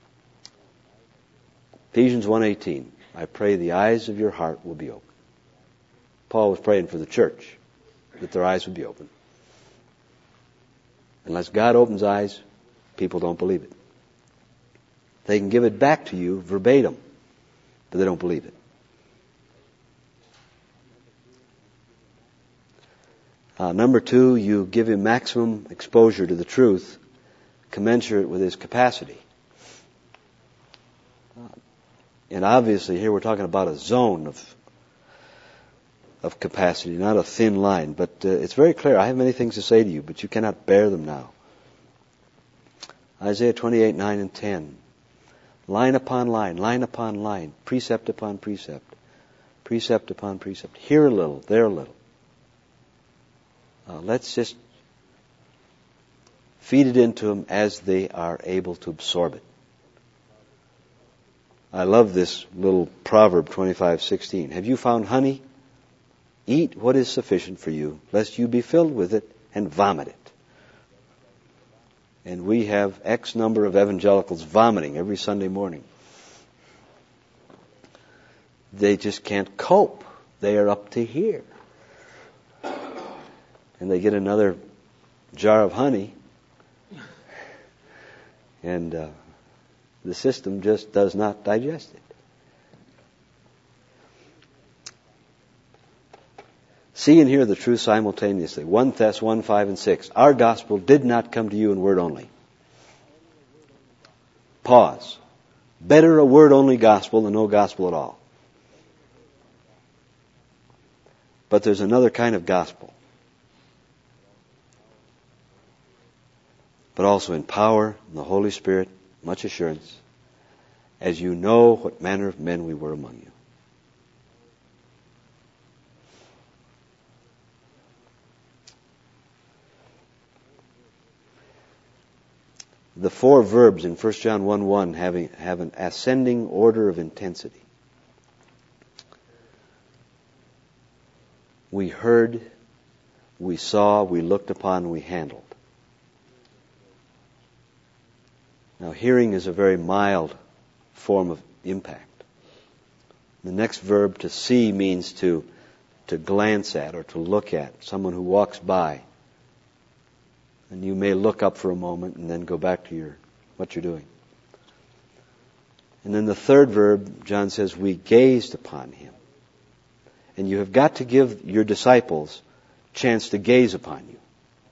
Ephesians one eighteen, I pray the eyes of your heart will be open. Paul was praying for the church, that their eyes would be open. Unless God opens eyes, people don't believe it. They can give it back to you verbatim, but they don't believe it. Uh, number two, you give him maximum exposure to the truth, commensurate with his capacity. Uh, and obviously here we're talking about a zone of of capacity, not a thin line. But uh, it's very clear. I have many things to say to you, but you cannot bear them now. Isaiah twenty-eight, nine and ten. Line upon line, line upon line, precept upon precept, precept upon precept. Here a little, there a little. Uh, let's just feed it into them as they are able to absorb it. I love this little proverb, twenty-five sixteen. Have you found honey? Eat what is sufficient for you, lest you be filled with it and vomit it. And we have X number of evangelicals vomiting every Sunday morning. They just can't cope. They are up to here. And they get another jar of honey, and uh, the system just does not digest it. See and hear the truth simultaneously. First Thessalonians one, five, and six. Our gospel did not come to you in word only. Pause. Better a word only gospel than no gospel at all. But there's another kind of gospel. But also in power, in the Holy Spirit, much assurance, as you know what manner of men we were among you. The four verbs in First John one one having, have an ascending order of intensity. We heard, we saw, we looked upon, we handled. Now, hearing is a very mild form of impact. The next verb, to see, means to, to glance at or to look at. Someone who walks by. And you may look up for a moment and then go back to your what you're doing. And then the third verb, John says, we gazed upon him. And you have got to give your disciples a chance to gaze upon you.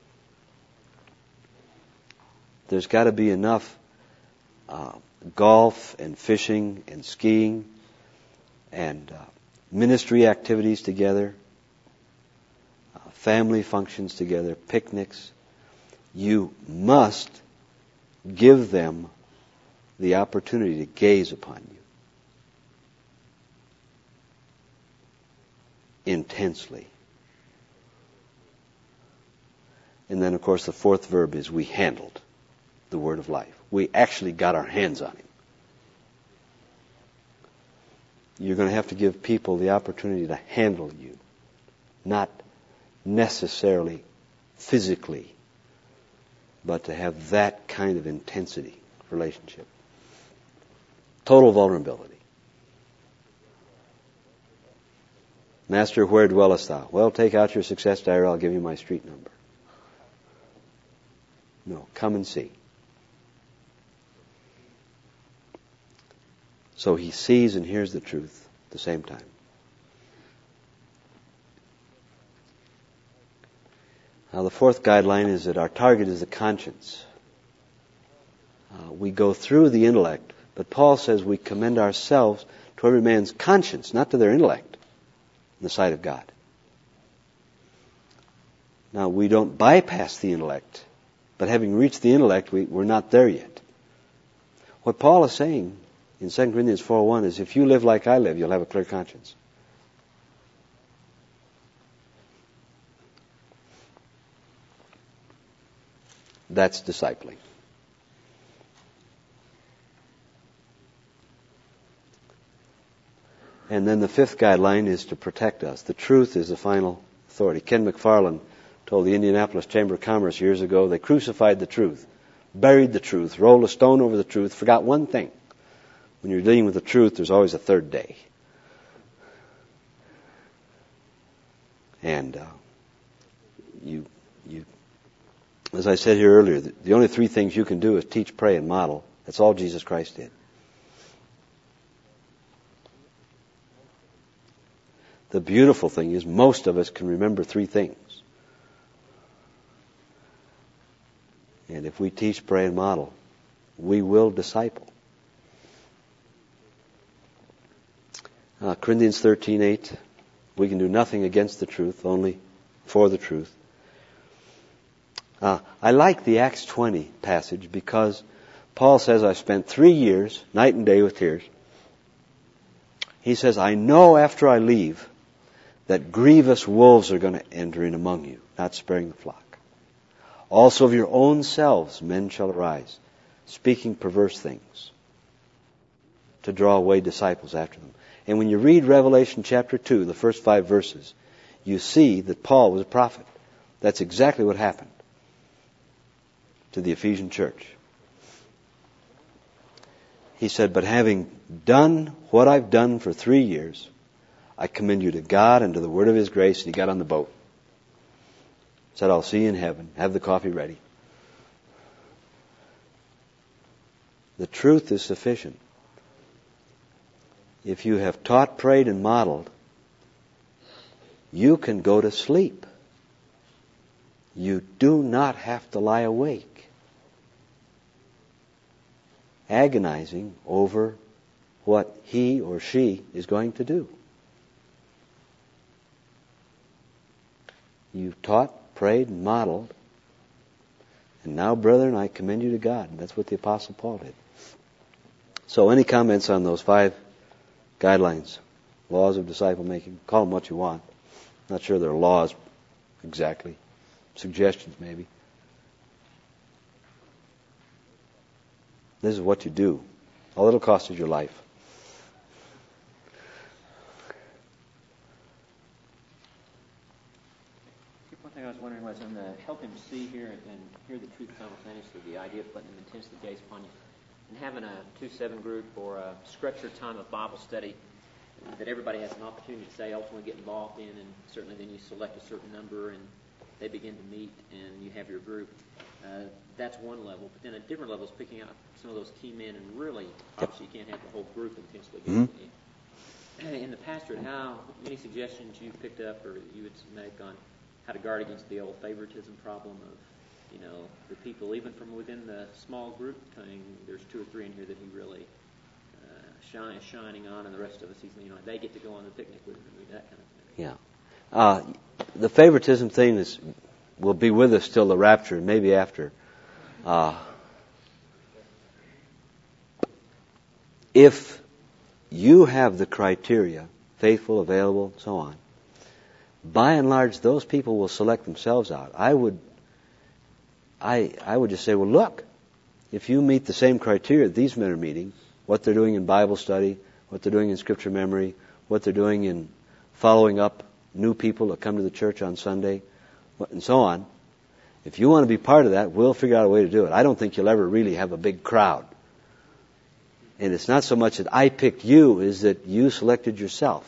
There's got to be enough uh, golf and fishing and skiing and uh, ministry activities together, uh, family functions together, picnics. You must give them the opportunity to gaze upon you intensely. And then, of course, the fourth verb is we handled the word of life. We actually got our hands on him. you're going to have to give people the opportunity to handle you, not necessarily physically, but to have that kind of intensity relationship. Total vulnerability. Master, where dwellest thou? Well, take out your success diary, I'll give you my street number. No, come and see. So he sees and hears the truth at the same time. Now the fourth guideline is that our target is the conscience. Uh, we go through the intellect, but Paul says we commend ourselves to every man's conscience, not to their intellect, in the sight of God. Now we don't bypass the intellect, but having reached the intellect, we, we're not there yet. What Paul is saying in Second Corinthians four one is, if you live like I live, you'll have a clear conscience. That's discipling. And then the fifth guideline is to protect us. The truth is the final authority. Ken McFarland told the Indianapolis Chamber of Commerce years ago, they crucified the truth, buried the truth, rolled a stone over the truth, forgot one thing. When you're dealing with the truth, there's always a third day. And uh, you, you, as I said here earlier, the, the only three things you can do is teach, pray, and model. That's all Jesus Christ did. The beautiful thing is most of us can remember three things. And if we teach, pray, and model, we will disciple. Uh, Corinthians thirteen eight, we can do nothing against the truth, only for the truth. Uh, I like the Acts twenty passage because Paul says, I spent three years, night and day with tears. He says, I know after I leave that grievous wolves are going to enter in among you, not sparing the flock. Also of your own selves men shall arise, speaking perverse things, to draw away disciples after them. And when you read Revelation chapter two, the first five verses, you see that Paul was a prophet. That's exactly what happened to the Ephesian church. He said, but having done what I've done for three years, I commend you to God and to the word of His grace. And he got on the boat. Said, I'll see you in heaven. Have the coffee ready. The truth is sufficient. If you have taught, prayed, and modeled, you can go to sleep. You do not have to lie awake, agonizing over what he or she is going to do. You've taught, prayed, and modeled, and now, brethren, I commend you to God. And that's what the Apostle Paul did. So any comments on those five guidelines, laws of disciple making? Call them what you want. Not sure they're laws exactly. Suggestions maybe. This is what you do. All it'll cost is your life. One thing I was wondering was on the help him see here and, and hear the truth simultaneously, the idea of putting them intensely gaze upon you, and having a two seven group or a structured time of Bible study that everybody has an opportunity to say, ultimately get involved in, and certainly then you select a certain number and they begin to meet and you have your group. Uh, that's one level. But then a different level is picking out some of those key men and really, obviously you can't have the whole group intensely gazing Mm-hmm. at you. In the pastorate, how, any suggestions you picked up or you would make on how to guard against the old favoritism problem of, you know, the people, even from within the small group thing, there's two or three in here that he really uh, shine, shining on, and the rest of us, he's, you know, they get to go on the picnic with him, that kind of thing. Yeah. Uh, the favoritism thing is will be with us till the rapture, and maybe after. Uh, if you have the criteria, faithful, available, so on, by and large, those people will select themselves out. I would, I, I would just say, well, look, if you meet the same criteria these men are meeting, what they're doing in Bible study, what they're doing in scripture memory, what they're doing in following up new people that come to the church on Sunday, and so on. If you want to be part of that, we'll figure out a way to do it. I don't think you'll ever really have a big crowd. And it's not so much that I picked you, is that you selected yourself.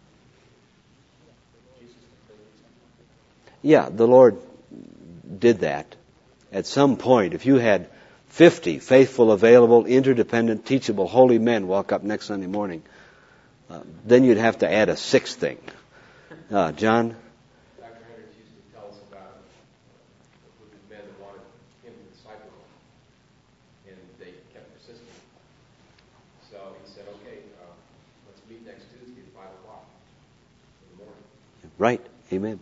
Yeah, the Lord did that. At some point, if you had fifty faithful, available, interdependent, teachable, holy men walk up next Sunday morning, uh, then you'd have to add a sixth thing. Uh, John? Doctor Hendricks used to tell us about a group of men that wanted him to disciple them, and they kept persisting. So he said, okay, uh, let's meet next Tuesday at five o'clock in the morning. Right. Amen.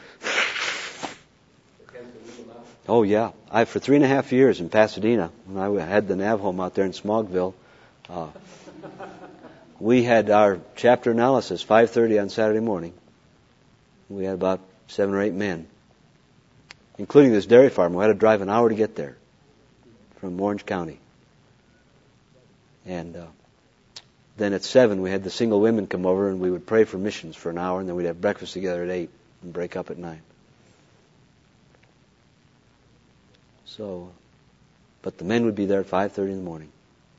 Oh, yeah. I, for three and a half years in Pasadena, when I had the Nav home out there in Smogville, uh, we had our chapter analysis five thirty on Saturday morning. We had about seven or eight men, including this dairy farm. We had to drive an hour to get there from Orange County. And uh, then at seven, we had the single women come over, and we would pray for missions for an hour, and then we'd have breakfast together at eight and break up at nine. So, but the men would be there at five thirty in the morning.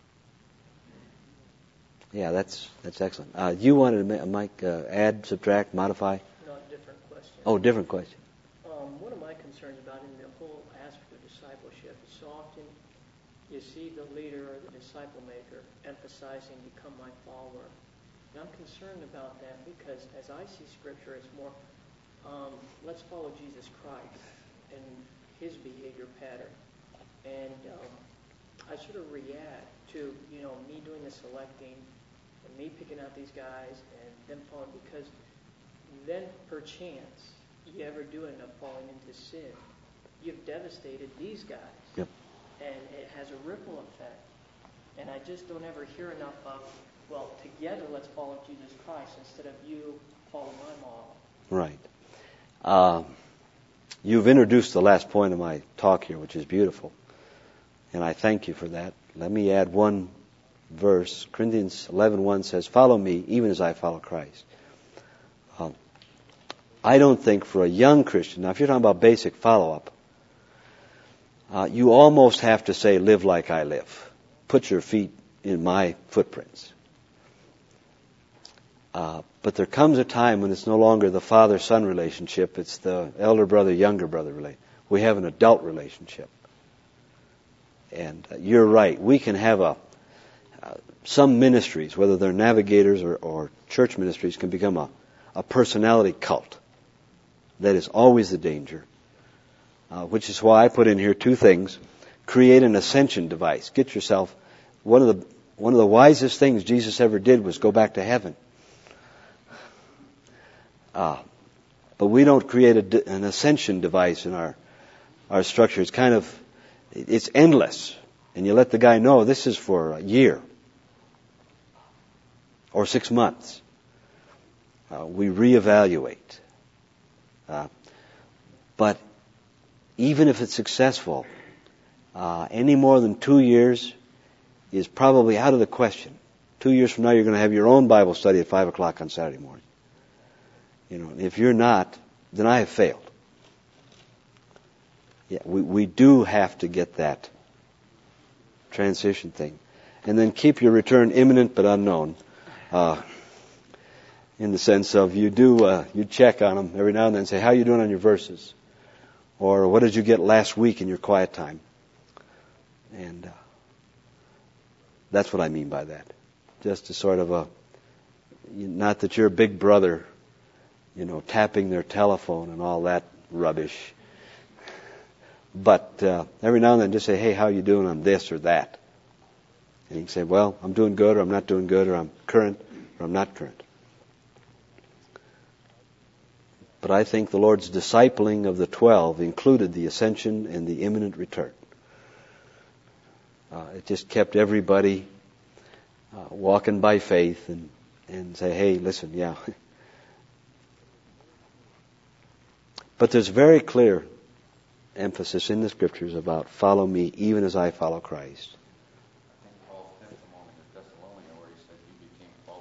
Yeah, that's that's excellent. Uh, you wanted to, Mike, uh, add, subtract, modify? No, different question. Oh, different question. Um, one of my concerns about in the whole aspect of discipleship is so often you see the leader or the disciple maker emphasizing become my follower. And I'm concerned about that because as I see Scripture, it's more um, let's follow Jesus Christ and his behavior pattern. And um, I sort of react to, you know, me doing the selecting and me picking out these guys and them falling, because then perchance you ever do end up falling into sin, you've devastated these guys. Yep. And it has a ripple effect. And I just don't ever hear enough of, well, together let's follow Jesus Christ instead of you follow my model. Right. Um, you've introduced the last point of my talk here, which is beautiful. And I thank you for that. Let me add one verse. Corinthians eleven one says, follow me even as I follow Christ. Um, I don't think for a young Christian, now if you're talking about basic follow-up, uh, you almost have to say, live like I live. Put your feet in my footprints. Uh, but there comes a time when it's no longer the father-son relationship, it's the elder brother, younger brother relationship. We have an adult relationship. And uh, you're right, we can have a, uh, some ministries, whether they're navigators or, or church ministries, can become a, a personality cult. That is always the danger. Uh, which is why I put in here two things. Create an ascension device. Get yourself, one of the, one of the wisest things Jesus ever did was go back to heaven. Uh, but we don't create a, an ascension device in our, our structure. It's kind of, it's endless. And you let the guy know this is for a year or six months. Uh, we reevaluate. Uh, but even if it's successful, uh, any more than two years is probably out of the question. Two years from now, you're going to have your own Bible study at five o'clock on Saturday morning. You know, if you're not, then I have failed. Yeah, we, we do have to get that transition thing. And then keep your return imminent but unknown. Uh, in the sense of you do, uh, you check on them every now and then and say, how are you doing on your verses? Or what did you get last week in your quiet time? And uh, that's what I mean by that. Just a sort of a, not that you're a big brother, you know, tapping their telephone and all that rubbish. But uh, every now and then just say, hey, how are you doing on this or that? And you can say, well, I'm doing good or I'm not doing good or I'm current or I'm not current. But I think the Lord's discipling of the twelve included the ascension and the imminent return. Uh, it just kept everybody uh, walking by faith and, and say, hey, listen, yeah. But there's very clear emphasis in the Scriptures about follow me even as I follow Christ. I think Paul's testimony in Thessalonica where he said he became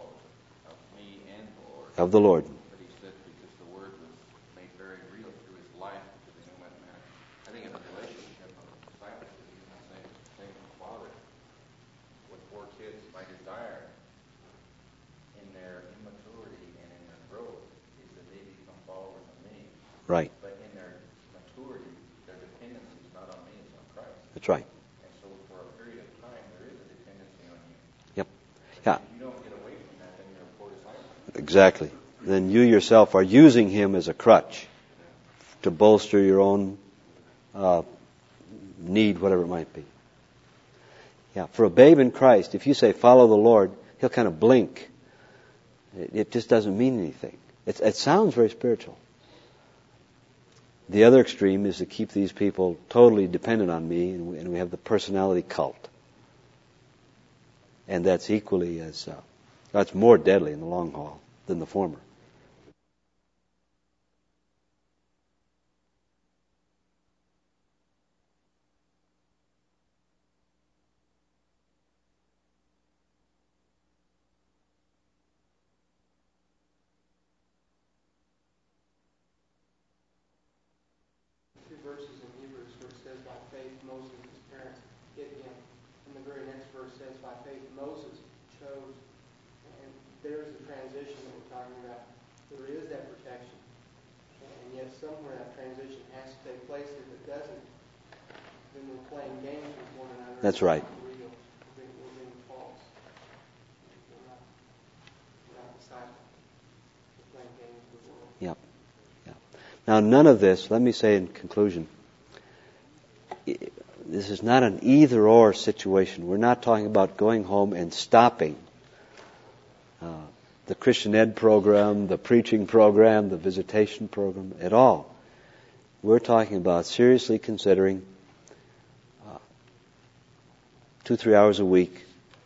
of the Lord. But he said because the Word was made very real through his life, because no matter matter. I think in a relationship of discipleship, even the same, same with a father with four kids, my desire in their immaturity and in their growth is that they become followers of me. Right. But in their maturity, their dependency is not on me, it's on Christ. That's right. And so for a period of time, there is a dependency on you. Yep. Yeah. If you don't get away from that, then you're a poor disciple. Exactly. Then you yourself are using him as a crutch to bolster your own uh, need, whatever it might be. Yeah. For a babe in Christ, if you say follow the Lord, he'll kind of blink. It, it just doesn't mean anything. It, it sounds very spiritual. The other extreme is to keep these people totally dependent on me, and we, and we have the personality cult. And that's equally as, uh, that's more deadly in the long haul than the former. Two verses in Hebrews where it says, by faith Moses, his parents, hid him. And the very next verse says, by faith Moses chose. And there's the transition that we're talking about. There is that protection. And yet somewhere that transition has to take place. If it doesn't, then we're playing games with one another. That's right. We're real. We're being, we're being false. We're not, we're not disciples. We're playing games with the world. Yep. Now, none of this, let me say in conclusion, this is not an either-or situation. We're not talking about going home and stopping uh, the Christian Ed program, the preaching program, the visitation program at all. We're talking about seriously considering uh, two, three hours a week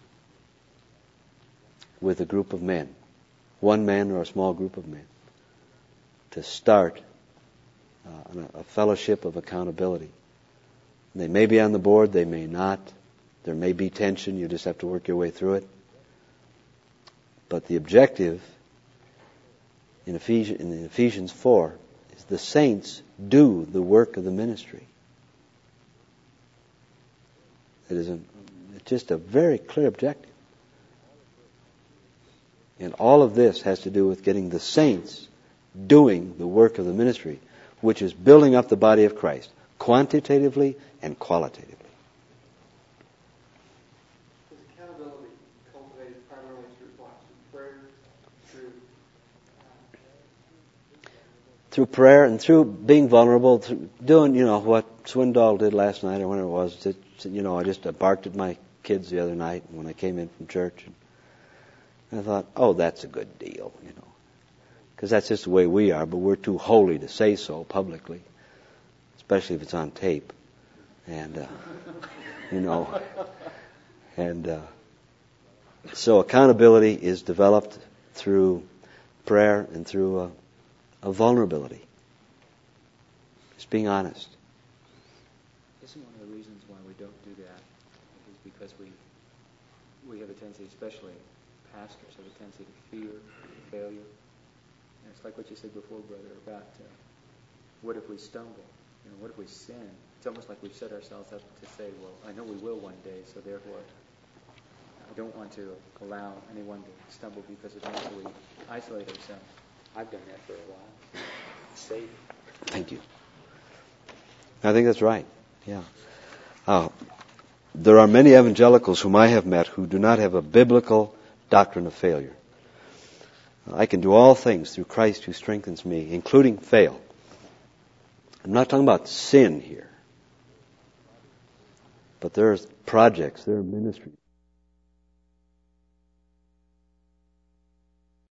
with a group of men, one man or a small group of men, to start Uh, a fellowship of accountability. They may be on the board, they may not. There may be tension, you just have to work your way through it. But the objective in Ephesians, in Ephesians four is the saints do the work of the ministry. It is a, it's just a very clear objective. And all of this has to do with getting the saints doing the work of the ministry, which is building up the body of Christ, quantitatively and qualitatively. Is accountability cultivated primarily through what? Through prayer? Through... Uh... Through prayer and through being vulnerable, through doing, you know, what Swindoll did last night or when it was. That, you know, I just I barked at my kids the other night when I came in from church. And I thought, oh, that's a good deal, you know. Because that's just the way we are, but we're too holy to say so publicly, especially if it's on tape. And, uh, you know, and uh, so accountability is developed through prayer and through a, a vulnerability. Just being honest. Isn't one of the reasons why we don't do that is because we we have a tendency, especially pastors, have a tendency to fear failure. And it's like what you said before, brother, about uh, what if we stumble? You know, what if we sin? It's almost like we've set ourselves up to say, well, I know we will one day, so therefore I don't want to allow anyone to stumble because eventually we isolate ourselves. I've done that for a while. It's safe. Thank you. I think that's right. Yeah. Uh, there are many evangelicals whom I have met who do not have a biblical doctrine of failure. I can do all things through Christ who strengthens me, including fail. I'm not talking about sin here. But there are projects, there are ministries